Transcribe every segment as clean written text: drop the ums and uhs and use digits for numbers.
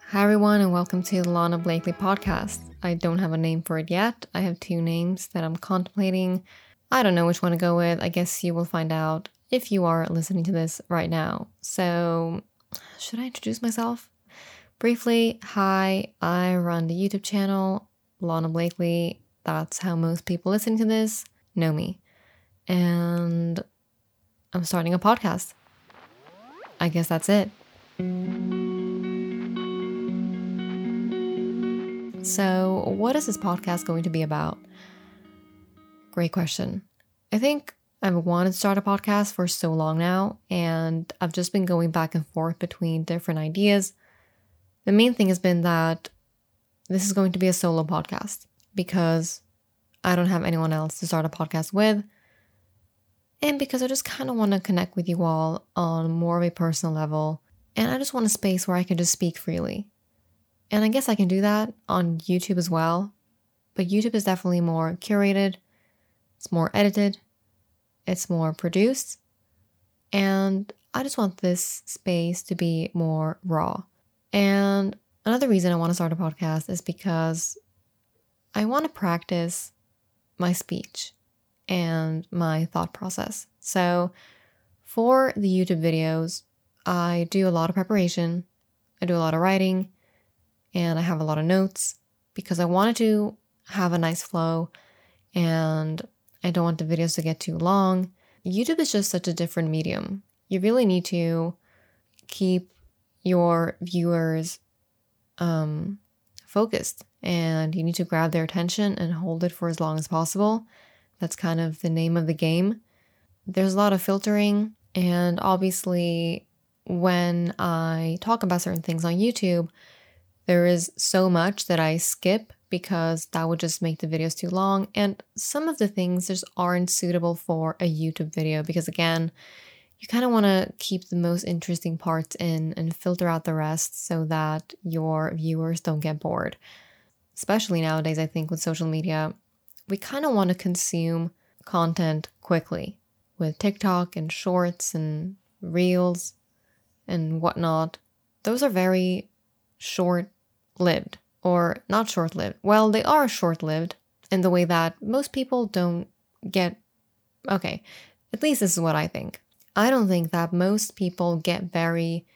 Hi everyone and welcome to the Lana Blakely podcast. I don't have a name for it yet. I have two names that I'm contemplating. I don't know which one to go with. I guess you will find out if you are listening to this right now. So, should I introduce myself? Briefly, hi, I run the YouTube channel, Lana Blakely. That's how most people listening to this know me. And I'm starting a podcast. I guess that's it. So, what is this podcast going to be about? Great question. I think I've wanted to start a podcast for so long now, and I've just been going back and forth between different ideas. The main thing has been that this is going to be a solo podcast because I don't have anyone else to start a podcast with, and because I just kind of want to connect with you all on more of a personal level, and I just want a space where I can just speak freely. And I guess I can do that on YouTube as well, but YouTube is definitely more curated, it's more edited, it's more produced, and I just want this space to be more raw. And another reason I want to start a podcast is because I want to practice my speech and my thought process. So for the YouTube videos, I do a lot of preparation, I do a lot of writing, and I have a lot of notes because I wanted to have a nice flow and I don't want the videos to get too long. YouTube is just such a different medium. You really need to keep your viewers focused and you need to grab their attention and hold it for as long as possible. That's kind of the name of the game. There's a lot of filtering, and obviously when I talk about certain things on YouTube, there is so much that I skip because that would just make the videos too long. And some of the things just aren't suitable for a YouTube video because, again, you kind of want to keep the most interesting parts in and filter out the rest so that your viewers don't get bored. Especially nowadays, I think with social media, we kind of want to consume content quickly with TikTok and shorts and reels and whatnot. Those are very short-lived, or not short-lived. Well, they are short-lived in the way that most people don't get. Okay, at least this is what I think. I don't think that most people get very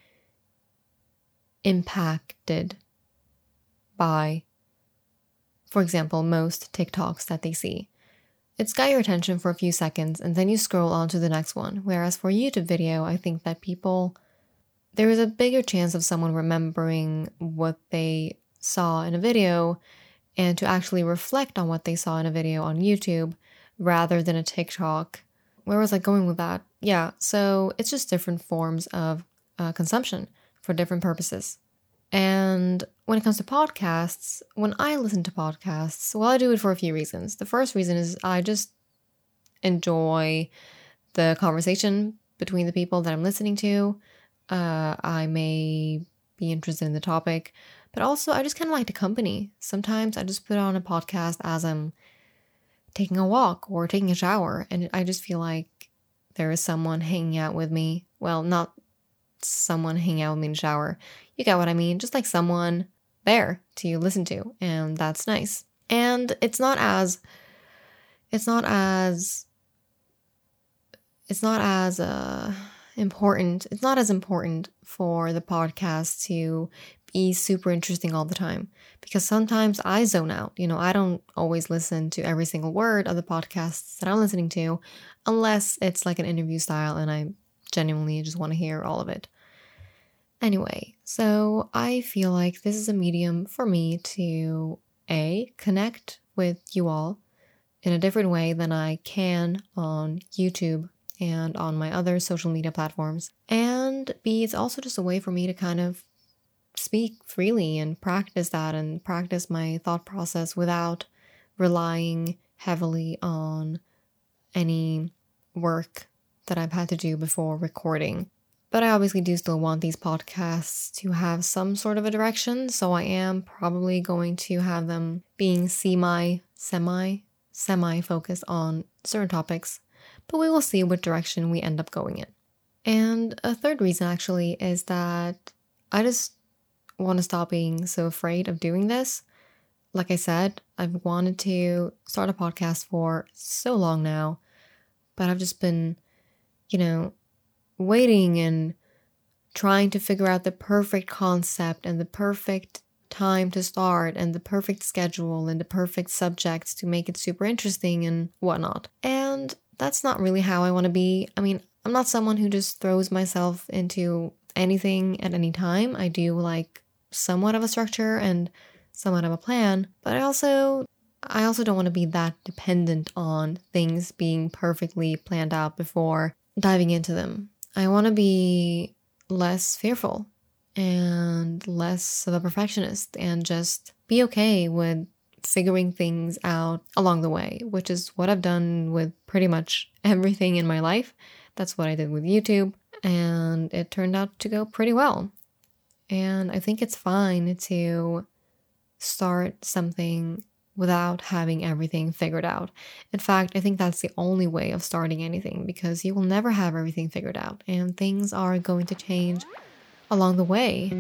impacted by, for example, most TikToks that they see. It's got your attention for a few seconds and then you scroll on to the next one. Whereas for a YouTube video, I think that there is a bigger chance of someone remembering what they saw in a video and to actually reflect on what they saw in a video on YouTube rather than a TikTok. Where was I going with that? Yeah, so it's just different forms of consumption for different purposes. And when it comes to podcasts, when I listen to podcasts, well, I do it for a few reasons. The first reason is I just enjoy the conversation between the people that I'm listening to. I may be interested in the topic, but also I just kind of like the company. Sometimes I just put on a podcast as I'm taking a walk or taking a shower, and I just feel like there is someone hanging out with me. Well, not someone hanging out with me in the shower. You get what I mean? Just like someone there to listen to, and that's nice. And it's not as important. It's not as important for the podcast to be super interesting all the time because sometimes I zone out. I don't always listen to every single word of the podcasts that I'm listening to unless it's like an interview style and I genuinely just want to hear all of it. Anyway, so I feel like this is a medium for me to connect with you all in a different way than I can on YouTube and on my other social media platforms. And B, it's also just a way for me to kind of speak freely and practice that and practice my thought process without relying heavily on any work that I've had to do before recording. But I obviously do still want these podcasts to have some sort of a direction, so I am probably going to have them being semi-focused on certain topics, but we will see what direction we end up going in. And a third reason actually is that I just want to stop being so afraid of doing this. Like I said, I've wanted to start a podcast for so long now, but I've just been, waiting and trying to figure out the perfect concept and the perfect time to start and the perfect schedule and the perfect subjects to make it super interesting and whatnot. And that's not really how I want to be. I mean, I'm not someone who just throws myself into anything at any time. I do like somewhat of a structure and somewhat of a plan, but I also don't want to be that dependent on things being perfectly planned out before diving into them. I want to be less fearful and less of a perfectionist and just be okay with figuring things out along the way, which is what I've done with pretty much everything in my life. That's what I did with YouTube, and it turned out to go pretty well. And I think it's fine to start something without having everything figured out. In fact, I think that's the only way of starting anything, because you will never have everything figured out and things are going to change along the way.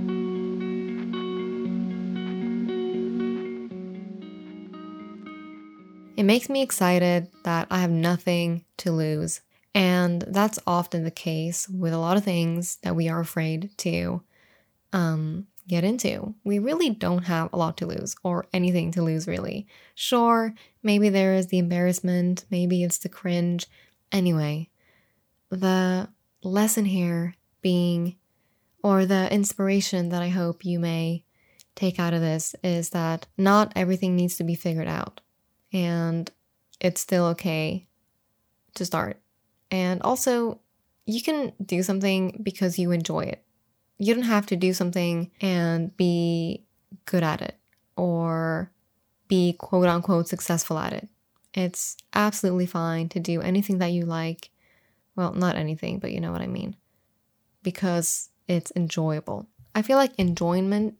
It makes me excited that I have nothing to lose. And that's often the case with a lot of things that we are afraid to get into. We really don't have a lot to lose, or anything to lose, really. Sure, maybe there is the embarrassment, maybe it's the cringe. Anyway, the lesson here being, or the inspiration that I hope you may take out of this, is that not everything needs to be figured out. And it's still okay to start. And also, you can do something because you enjoy it. You don't have to do something and be good at it or be quote unquote successful at it. It's absolutely fine to do anything that you like. Well, not anything, but you know what I mean. Because it's enjoyable. I feel like enjoyment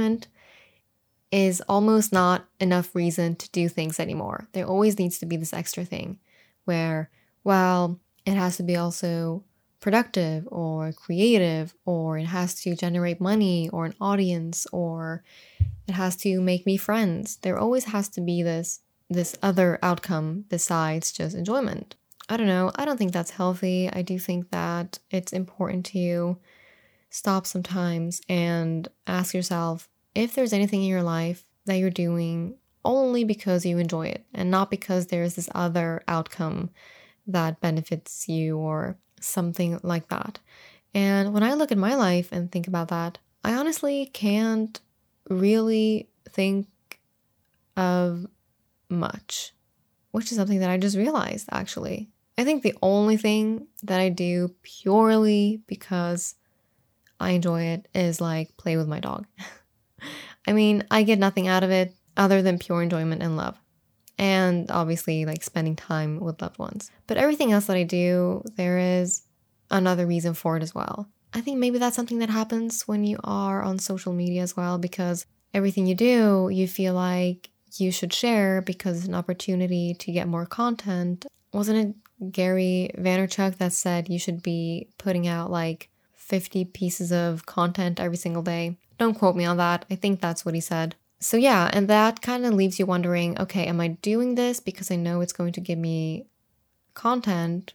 is almost not enough reason to do things anymore. There always needs to be this extra thing where, well, it has to be also productive or creative, or it has to generate money or an audience, or it has to make me friends. There always has to be this other outcome besides just enjoyment. I don't know. I don't think that's healthy. I do think that it's important to stop sometimes and ask yourself if there's anything in your life that you're doing only because you enjoy it and not because there's this other outcome that benefits you or something like that. And when I look at my life and think about that, I honestly can't really think of much, which is something that I just realized, actually. I think the only thing that I do purely because I enjoy it is like play with my dog. I mean, I get nothing out of it other than pure enjoyment and love. And obviously like spending time with loved ones. But everything else that I do, there is another reason for it as well. I think maybe that's something that happens when you are on social media as well, because everything you do, you feel like you should share because it's an opportunity to get more content. Wasn't it Gary Vaynerchuk that said you should be putting out like 50 pieces of content every single day? Don't quote me on that. I think that's what he said. So yeah, and that kind of leaves you wondering, okay, am I doing this because I know it's going to give me content,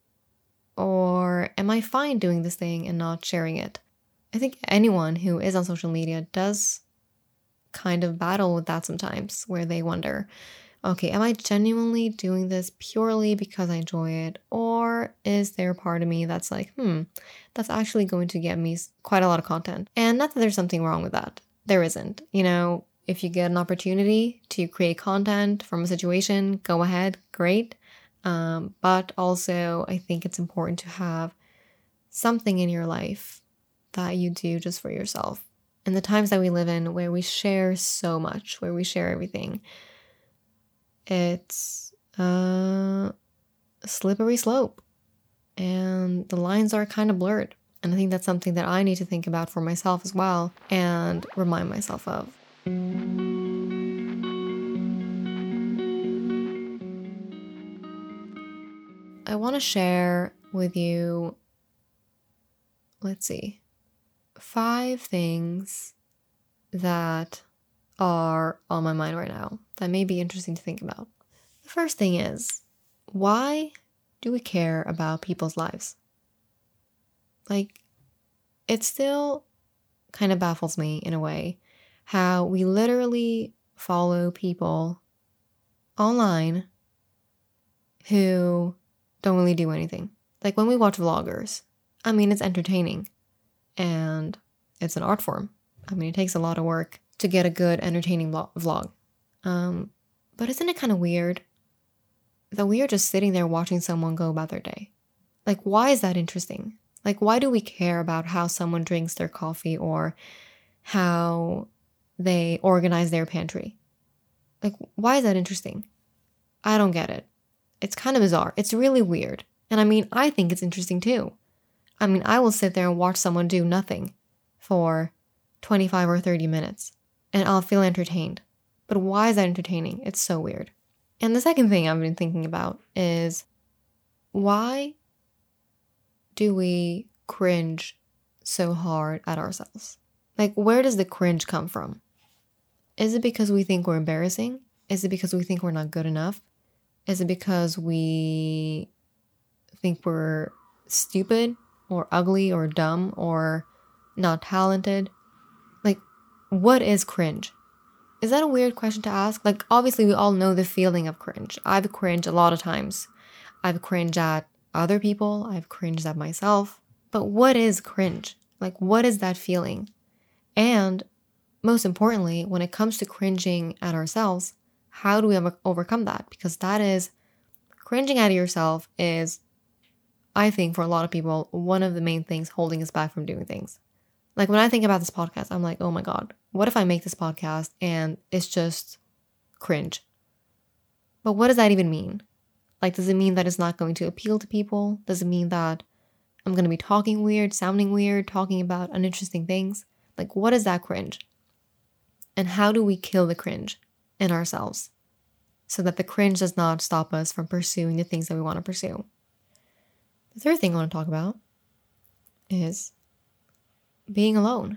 or am I fine doing this thing and not sharing it? I think anyone who is on social media does kind of battle with that sometimes, where they wonder, okay, am I genuinely doing this purely because I enjoy it? Or is there a part of me that's like, that's actually going to get me quite a lot of content? And not that there's something wrong with that. There isn't. If you get an opportunity to create content from a situation, go ahead, great. But also, I think it's important to have something in your life that you do just for yourself. In the times that we live in, where we share so much, where we share everything, it's a slippery slope. And the lines are kind of blurred. And I think that's something that I need to think about for myself as well and remind myself of. I want to share with you, 5 things that are on my mind right now that may be interesting to think about. The first thing is, why do we care about people's lives? Like, it still kind of baffles me in a way how we literally follow people online who don't really do anything. Like when we watch vloggers, I mean, it's entertaining and it's an art form. I mean, it takes a lot of work to get a good, entertaining vlog. But isn't it kind of weird that we are just sitting there watching someone go about their day? Like, why is that interesting? Like, why do we care about how someone drinks their coffee or how they organize their pantry? Like, why is that interesting? I don't get it. It's kind of bizarre. It's really weird. And I mean, I think it's interesting too. I mean, I will sit there and watch someone do nothing for 25 or 30 minutes and I'll feel entertained. But why is that entertaining? It's so weird. And the second thing I've been thinking about is, why do we cringe so hard at ourselves? Like, where does the cringe come from? Is it because we think we're embarrassing? Is it because we think we're not good enough? Is it because we think we're stupid or ugly or dumb or not talented? Like, what is cringe? Is that a weird question to ask? Like, obviously we all know the feeling of cringe. I've cringed a lot of times. I've cringed at other people. I've cringed at myself. But what is cringe? Like, what is that feeling? And most importantly, when it comes to cringing at ourselves, how do we overcome that? Because that is, cringing at yourself is, I think for a lot of people, one of the main things holding us back from doing things. Like when I think about this podcast, I'm like, oh my God, what if I make this podcast and it's just cringe? But what does that even mean? Like, does it mean that it's not going to appeal to people? Does it mean that I'm going to be talking weird, sounding weird, talking about uninteresting things? Like, what is that cringe? And how do we kill the cringe in ourselves so that the cringe does not stop us from pursuing the things that we want to pursue? The third thing I want to talk about is being alone.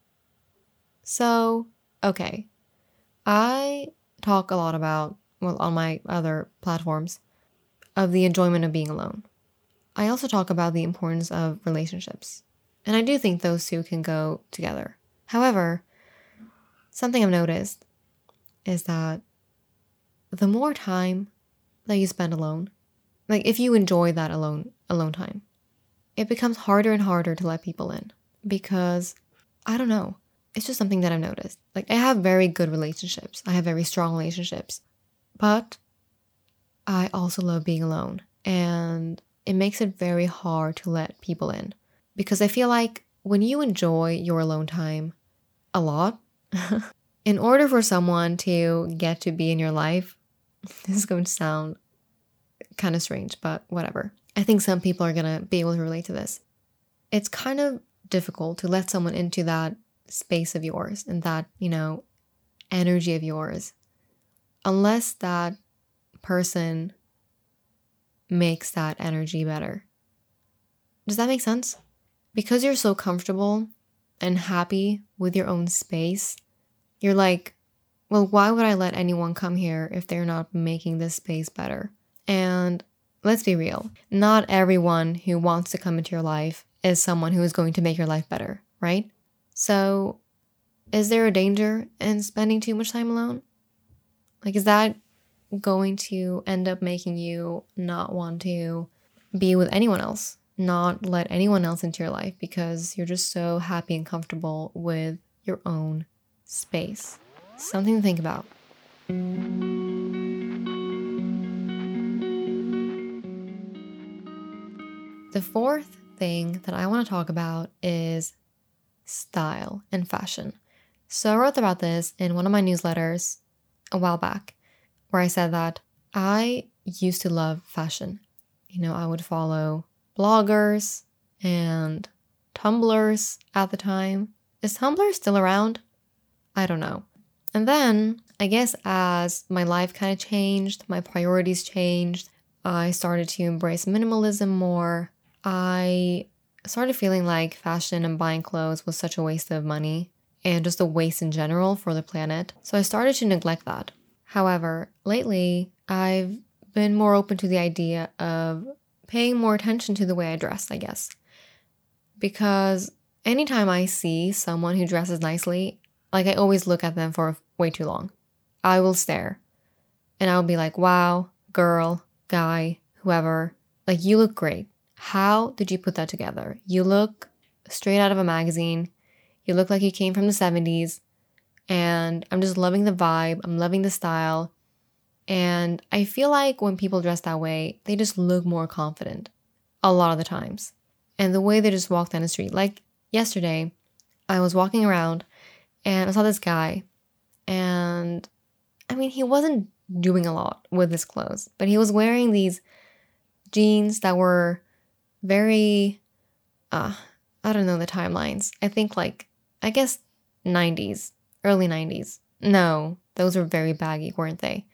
So, okay, I talk a lot about, well, on my other platforms, of the enjoyment of being alone. I also talk about the importance of relationships. And I do think those two can go together. However, something I've noticed is that the more time that you spend alone, like if you enjoy that alone time, it becomes harder and harder to let people in. Because, I don't know, it's just something that I've noticed. Like, I have very good relationships. I have very strong relationships. But I also love being alone. And it makes it very hard to let people in. Because I feel like when you enjoy your alone time a lot, in order for someone to get to be in your life, this is going to sound kind of strange, but whatever. I think some people are going to be able to relate to this. It's kind of difficult to let someone into that space of yours and that, energy of yours, unless that person makes that energy better. Does that make sense? Because you're so comfortable and happy with your own space, you're like, well, why would I let anyone come here if they're not making this space better? And let's be real, not everyone who wants to come into your life is someone who is going to make your life better, right? So is there a danger in spending too much time alone? Like, is that going to end up making you not want to be with anyone else, not let anyone else into your life because you're just so happy and comfortable with your own space? Something to think about. The fourth thing that I want to talk about is style and fashion. So I wrote about this in one of my newsletters a while back, where I said that I used to love fashion. I would follow bloggers and Tumblrs at the time. Is Tumblr still around? I don't know. And then, I guess as my life kind of changed, my priorities changed, I started to embrace minimalism more. I started feeling like fashion and buying clothes was such a waste of money. and just a waste in general for the planet. So I started to neglect that. However, lately, I've been more open to the idea of paying more attention to the way I dress, I guess. Because anytime I see someone who dresses nicely, like I always look at them for way too long. I will stare and I'll be like, wow, girl, guy, whoever, like you look great. How did you put that together? You look straight out of a magazine. You look like you came from the 70s. And I'm just loving the vibe. I'm loving the style. And I feel like when people dress that way, they just look more confident a lot of the times. And the way they just walk down the street. Like yesterday, I was walking around and I saw this guy. And I mean, he wasn't doing a lot with his clothes, but he was wearing these jeans that were very, I don't know the timelines. I think I guess 90s, early 90s. No, those were very baggy, weren't they?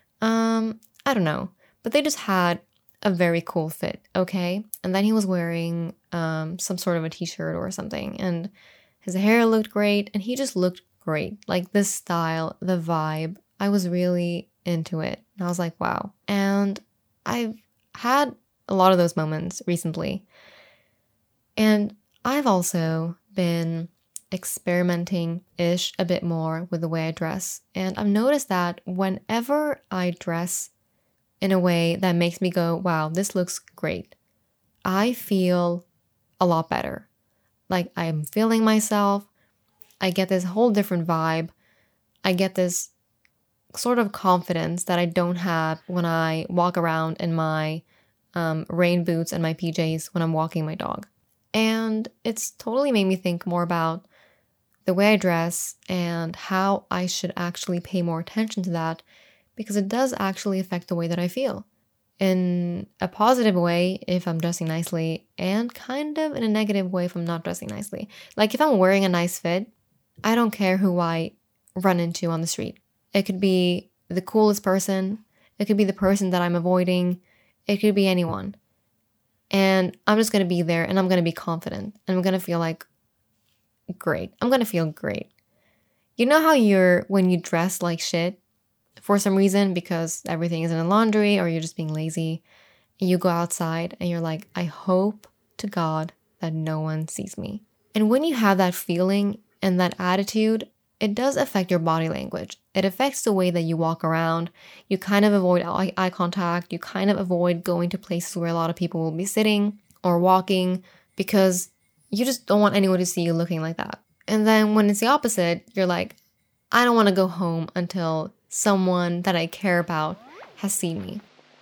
I don't know, but they just had a very cool fit, okay? And then he was wearing some sort of a t-shirt or something, and his hair looked great, and he just looked great. Like the style, the vibe, I was really into it. And I was like, wow. And I've had a lot of those moments recently. And I've also been experimenting-ish a bit more with the way I dress. And I've noticed that whenever I dress in a way that makes me go, wow, this looks great, I feel a lot better. Like I'm feeling myself. I get this whole different vibe. I get this sort of confidence that I don't have when I walk around in my rain boots and my PJs when I'm walking my dog. And it's totally made me think more about the way I dress and how I should actually pay more attention to that, because it does actually affect the way that I feel. In a positive way if I'm dressing nicely, and kind of in a negative way if I'm not dressing nicely. Like if I'm wearing a nice fit, I don't care who I run into on the street. It could be the coolest person. It could be the person that I'm avoiding. It could be anyone. And I'm just going to be there and I'm going to be confident. And I'm going to feel like great. I'm going to feel great. You know how when you dress like shit for some reason because everything is in the laundry or you're just being lazy, and you go outside and you're like, I hope to God that no one sees me. And when you have that feeling and that attitude, it does affect your body language. It affects the way that you walk around. You kind of avoid eye contact. You kind of avoid going to places where a lot of people will be sitting or walking because you just don't want anyone to see you looking like that. And then when it's the opposite, you're like, I don't want to go home until someone that I care about has seen me.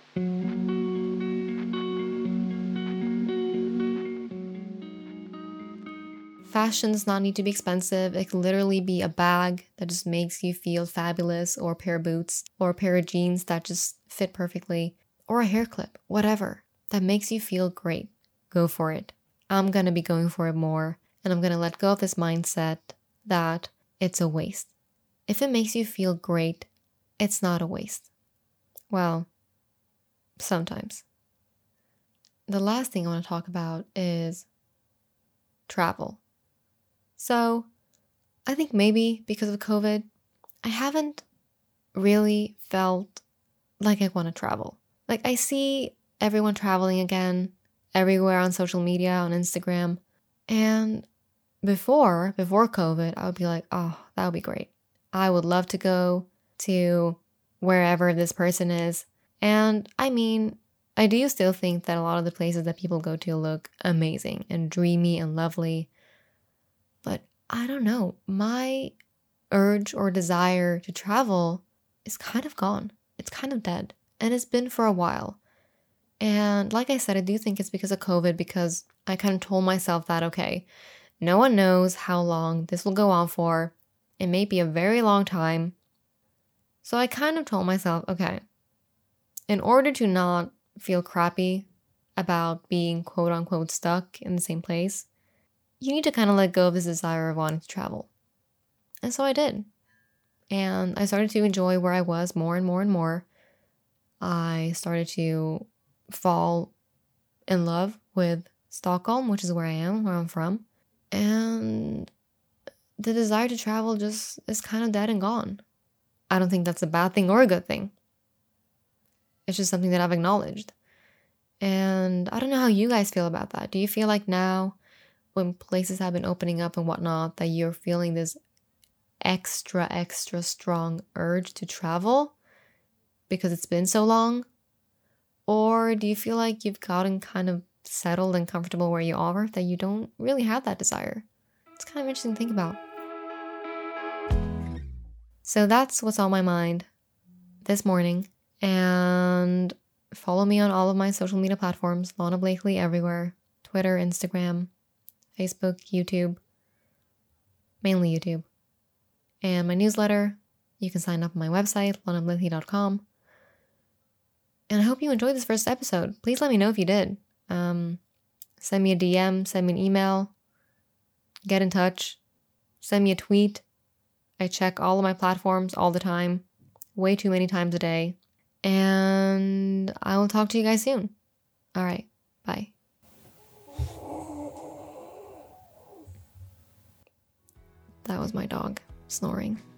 Fashion does not need to be expensive. It can literally be a bag that just makes you feel fabulous, or a pair of boots, or a pair of jeans that just fit perfectly, or a hair clip, whatever that makes you feel great. Go for it. I'm going to be going for it more, and I'm going to let go of this mindset that it's a waste. If it makes you feel great, it's not a waste. Well, sometimes. The last thing I want to talk about is travel. So, I think maybe because of COVID, I haven't really felt like I want to travel. Like I see everyone traveling again, everywhere on social media, on Instagram. And before COVID, I would be like, oh, that would be great. I would love to go to wherever this person is. And I mean, I do still think that a lot of the places that people go to look amazing and dreamy and lovely. But I don't know, my urge or desire to travel is kind of gone. It's kind of dead. And it's been for a while. And like I said, I do think it's because of COVID, because I kind of told myself that, okay, no one knows how long this will go on for. It may be a very long time. So I kind of told myself, okay, in order to not feel crappy about being quote unquote stuck in the same place, you need to kind of let go of this desire of wanting to travel. And so I did. And I started to enjoy where I was more and more and more. I started to fall in love with Stockholm, which is where I am, where I'm from. And the desire to travel just is kind of dead and gone. I don't think that's a bad thing or a good thing. It's just something that I've acknowledged. And I don't know how you guys feel about that. Do you feel like now, when places have been opening up and whatnot, that you're feeling this extra strong urge to travel because it's been so long? Or do you feel like you've gotten kind of settled and comfortable where you are, that you don't really have that desire? It's kind of interesting to think about. So that's what's on my mind this morning. And follow me on all of my social media platforms, Lana Blakely everywhere. Twitter, Instagram, Facebook, YouTube. Mainly YouTube. And my newsletter, you can sign up on my website, lanablakely.com. And I hope you enjoyed this first episode. Please let me know if you did. Send me a DM, send me an email, get in touch, send me a tweet. I check all of my platforms all the time, way too many times a day. And I will talk to you guys soon. All right, bye. That was my dog snoring.